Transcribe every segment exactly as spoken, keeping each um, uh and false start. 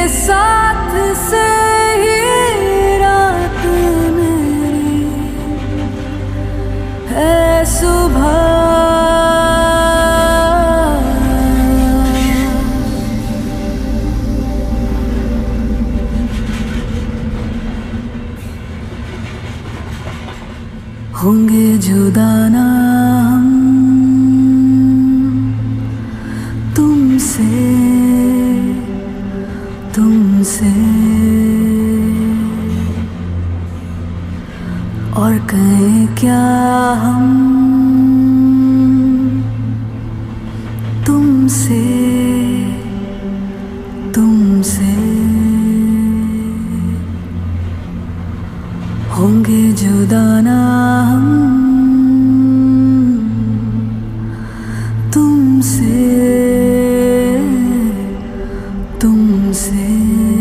साथ से ही रात मेरी है सुबह। होंगे जुदा ना हम तुमसे, तुमसे, और कहें क्या हम तुमसे, तुमसे। होंगे जुदा ना हम तुमसे, तुमसे,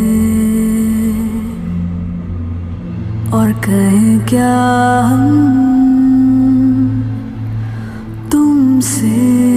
और कहें क्या हम तुमसे।